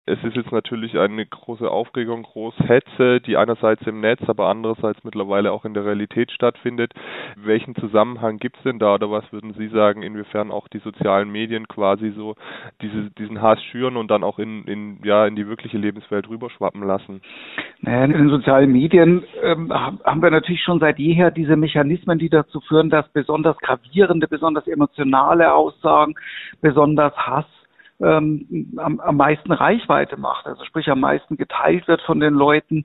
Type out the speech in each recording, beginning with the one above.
Es ist jetzt natürlich eine große Aufregung, große Hetze, die einerseits im Netz, aber andererseits mittlerweile auch in der Realität stattfindet. Welchen Zusammenhang gibt es denn da oder was würden Sie sagen, inwiefern auch die sozialen Medien quasi so diesen Hass schüren und dann auch in die wirkliche Lebenswelt rüberschwappen lassen? Naja, in den sozialen Medien haben wir natürlich schon seit jeher diese Mechanismen, die dazu führen, dass besonders gravierende, besonders emotionale Aussagen, besonders Hass am meisten Reichweite macht, also sprich am meisten geteilt wird von den Leuten,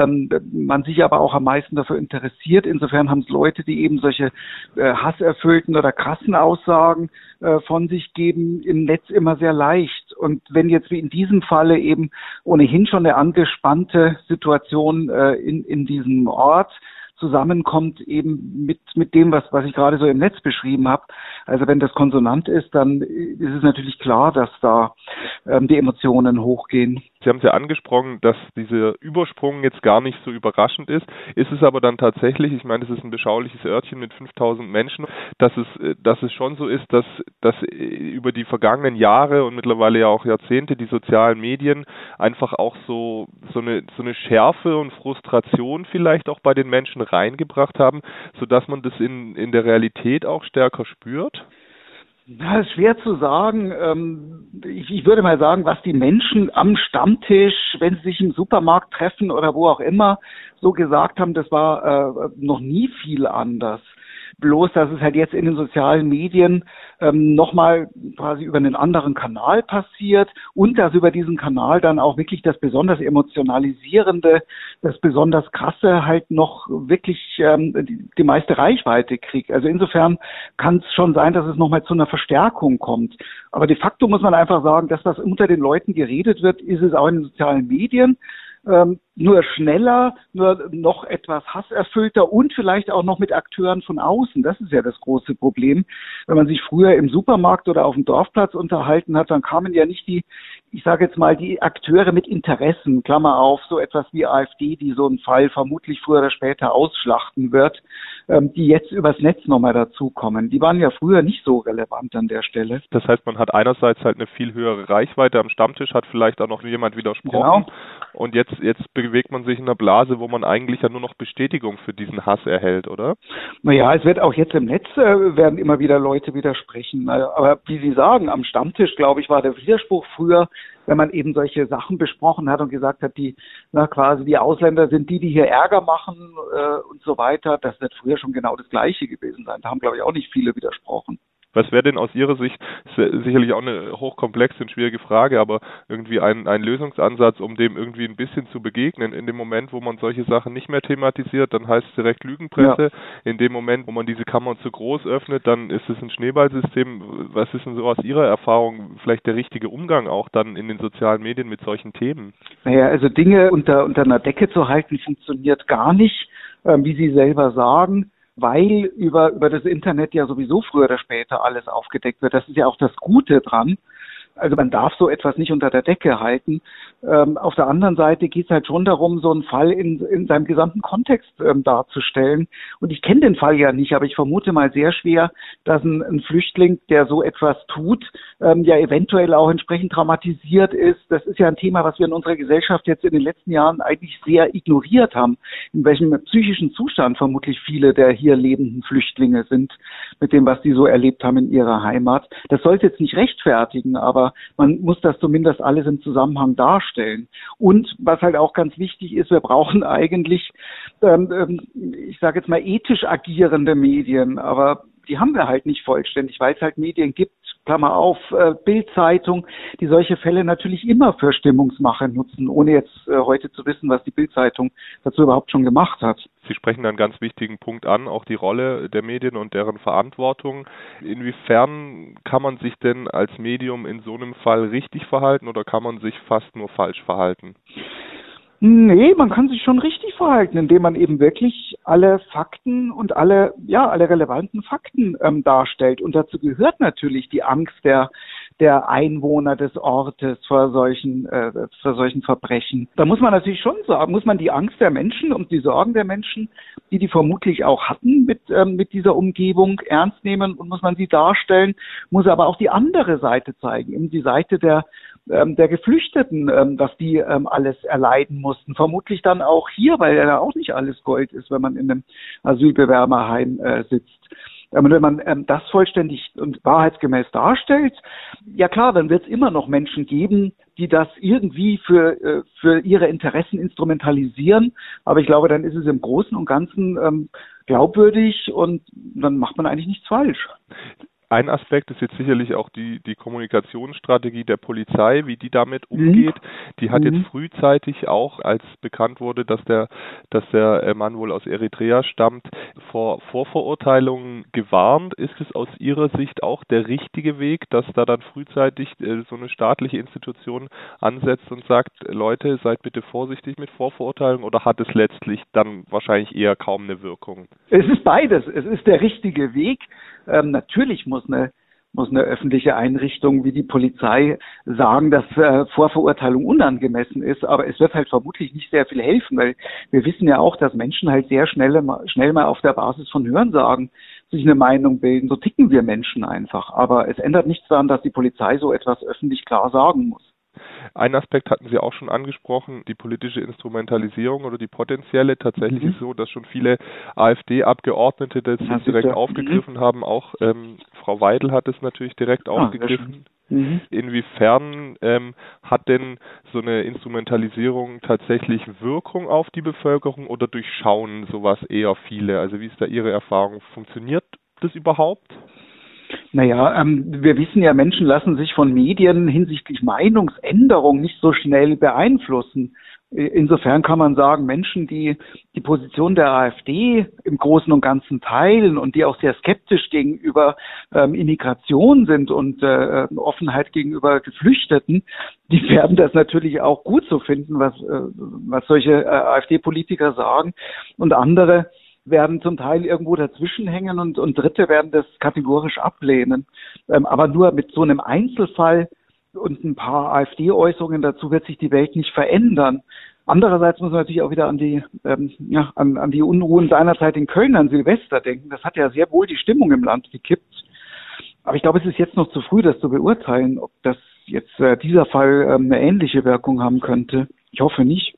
man sich aber auch am meisten dafür interessiert. Insofern haben es Leute, die eben solche hasserfüllten oder krassen Aussagen von sich geben, im Netz immer sehr leicht. Und wenn jetzt wie in diesem Falle eben ohnehin schon eine angespannte Situation in diesem Ort zusammenkommt eben mit dem, was ich gerade so im Netz beschrieben habe. Also wenn das konsonant ist, dann ist es natürlich klar, dass da die Emotionen hochgehen. Sie haben es ja angesprochen, dass dieser Übersprung jetzt gar nicht so überraschend ist. Ist es aber dann tatsächlich, ich meine, es ist ein beschauliches Örtchen mit 5000 Menschen, dass es schon so ist, dass über die vergangenen Jahre und mittlerweile ja auch Jahrzehnte die sozialen Medien einfach auch so eine Schärfe und Frustration vielleicht auch bei den Menschen reingebracht haben, sodass man das in der Realität auch stärker spürt? Ja, ist schwer zu sagen. Ich würde mal sagen, was die Menschen am Stammtisch, wenn sie sich im Supermarkt treffen oder wo auch immer, so gesagt haben, das war noch nie viel anders. Bloß, dass es halt jetzt in den sozialen Medien nochmal quasi über einen anderen Kanal passiert und dass über diesen Kanal dann auch wirklich das besonders Emotionalisierende, das besonders Krasse halt noch wirklich die meiste Reichweite kriegt. Also insofern kann es schon sein, dass es nochmal zu einer Verstärkung kommt. Aber de facto muss man einfach sagen, dass was unter den Leuten geredet wird, ist es auch in den sozialen Medien. Nur schneller, nur noch etwas hasserfüllter und vielleicht auch noch mit Akteuren von außen. Das ist ja das große Problem. Wenn man sich früher im Supermarkt oder auf dem Dorfplatz unterhalten hat, dann kamen ja nicht ich sage jetzt mal, die Akteure mit Interessen, Klammer auf, so etwas wie AfD, die so einen Fall vermutlich früher oder später ausschlachten wird, die jetzt übers Netz nochmal dazukommen. Die waren ja früher nicht so relevant an der Stelle. Das heißt, man hat einerseits halt eine viel höhere Reichweite am Stammtisch, hat vielleicht auch noch jemand widersprochen. Genau. Und jetzt bewegt man sich in einer Blase, wo man eigentlich ja nur noch Bestätigung für diesen Hass erhält, oder? Naja, es wird auch jetzt im Netz werden immer wieder Leute widersprechen. Aber wie Sie sagen, am Stammtisch, glaube ich, war der Widerspruch früher, wenn man eben solche Sachen besprochen hat und gesagt hat, quasi die Ausländer sind die hier Ärger machen und so weiter. Das wird früher schon genau das Gleiche gewesen sein. Da haben, glaube ich, auch nicht viele widersprochen. Was wäre denn aus Ihrer Sicht, sicherlich auch eine hochkomplexe und schwierige Frage, aber irgendwie ein Lösungsansatz, um dem irgendwie ein bisschen zu begegnen? In dem Moment, wo man solche Sachen nicht mehr thematisiert, dann heißt es direkt Lügenpresse. Ja. In dem Moment, wo man diese Kammern zu groß öffnet, dann ist es ein Schneeballsystem. Was ist denn so aus Ihrer Erfahrung vielleicht der richtige Umgang auch dann in den sozialen Medien mit solchen Themen? Naja, also Dinge unter einer Decke zu halten, funktioniert gar nicht, wie Sie selber sagen, weil über das Internet ja sowieso früher oder später alles aufgedeckt wird. Das ist ja auch das Gute dran. Also man darf so etwas nicht unter der Decke halten. Auf der anderen Seite geht es halt schon darum, so einen Fall in seinem gesamten Kontext darzustellen. Und ich kenne den Fall ja nicht, aber ich vermute mal sehr schwer, dass ein Flüchtling, der so etwas tut, ja eventuell auch entsprechend traumatisiert ist. Das ist ja ein Thema, was wir in unserer Gesellschaft jetzt in den letzten Jahren eigentlich sehr ignoriert haben, in welchem psychischen Zustand vermutlich viele der hier lebenden Flüchtlinge sind, mit dem, was die so erlebt haben in ihrer Heimat. Das sollte jetzt nicht rechtfertigen, aber man muss das zumindest alles im Zusammenhang darstellen. Und was halt auch ganz wichtig ist, wir brauchen eigentlich, ich sage jetzt mal, ethisch agierende Medien, aber die haben wir halt nicht vollständig, weil es halt Medien gibt, Klammer auf, Bild-Zeitung, die solche Fälle natürlich immer für Stimmungsmache nutzen, ohne jetzt heute zu wissen, was die Bild-Zeitung dazu überhaupt schon gemacht hat. Sie sprechen einen ganz wichtigen Punkt an, auch die Rolle der Medien und deren Verantwortung. Inwiefern kann man sich denn als Medium in so einem Fall richtig verhalten oder kann man sich fast nur falsch verhalten? Nee, man kann sich schon richtig verhalten, indem man eben wirklich alle Fakten und alle relevanten Fakten darstellt. Und dazu gehört natürlich die Angst der Einwohner des Ortes vor solchen Verbrechen. Da muss man natürlich schon sagen, muss man die Angst der Menschen und die Sorgen der Menschen, die vermutlich auch hatten mit dieser Umgebung, ernst nehmen und muss man sie darstellen, muss aber auch die andere Seite zeigen, eben die Seite der der Geflüchteten, was die alles erleiden mussten. Vermutlich dann auch hier, weil ja auch nicht alles Gold ist, wenn man in einem Asylbewerberheim sitzt. Und wenn man das vollständig und wahrheitsgemäß darstellt, ja klar, dann wird es immer noch Menschen geben, die das irgendwie für ihre Interessen instrumentalisieren. Aber ich glaube, dann ist es im Großen und Ganzen glaubwürdig und dann macht man eigentlich nichts falsch. Ein Aspekt ist jetzt sicherlich auch die Kommunikationsstrategie der Polizei, wie die damit umgeht. Die hat jetzt frühzeitig auch, als bekannt wurde, dass der Mann wohl aus Eritrea stammt, vor Vorverurteilungen gewarnt. Ist es aus Ihrer Sicht auch der richtige Weg, dass da dann frühzeitig so eine staatliche Institution ansetzt und sagt, Leute, seid bitte vorsichtig mit Vorverurteilungen, oder hat es letztlich dann wahrscheinlich eher kaum eine Wirkung? Es ist beides. Es ist der richtige Weg. Natürlich muss eine öffentliche Einrichtung wie die Polizei sagen, dass Vorverurteilung unangemessen ist, aber es wird halt vermutlich nicht sehr viel helfen, weil wir wissen ja auch, dass Menschen halt sehr schnell mal auf der Basis von Hörensagen sich eine Meinung bilden. So ticken wir Menschen einfach. Aber es ändert nichts daran, dass die Polizei so etwas öffentlich klar sagen muss. Ein Aspekt hatten Sie auch schon angesprochen, die politische Instrumentalisierung oder die potenzielle. Tatsächlich ist so, dass schon viele AfD-Abgeordnete das direkt aufgegriffen haben. Auch Frau Weidel hat es natürlich direkt aufgegriffen. Inwiefern hat denn so eine Instrumentalisierung tatsächlich Wirkung auf die Bevölkerung oder durchschauen sowas eher viele? Also wie ist da Ihre Erfahrung? Funktioniert das überhaupt? Naja, wir wissen ja, Menschen lassen sich von Medien hinsichtlich Meinungsänderung nicht so schnell beeinflussen. Insofern kann man sagen, Menschen, die die Position der AfD im Großen und Ganzen teilen und die auch sehr skeptisch gegenüber Immigration sind und Offenheit gegenüber Geflüchteten, die werden das natürlich auch gut so finden, was solche AfD-Politiker sagen. Und andere werden zum Teil irgendwo dazwischen hängen und Dritte werden das kategorisch ablehnen. Aber nur mit so einem Einzelfall und ein paar AfD-Äußerungen dazu wird sich die Welt nicht verändern. Andererseits muss man natürlich auch wieder an die Unruhen seinerzeit in Köln an Silvester denken. Das hat ja sehr wohl die Stimmung im Land gekippt. Aber ich glaube, es ist jetzt noch zu früh, das zu beurteilen, ob das jetzt dieser Fall eine ähnliche Wirkung haben könnte. Ich hoffe nicht.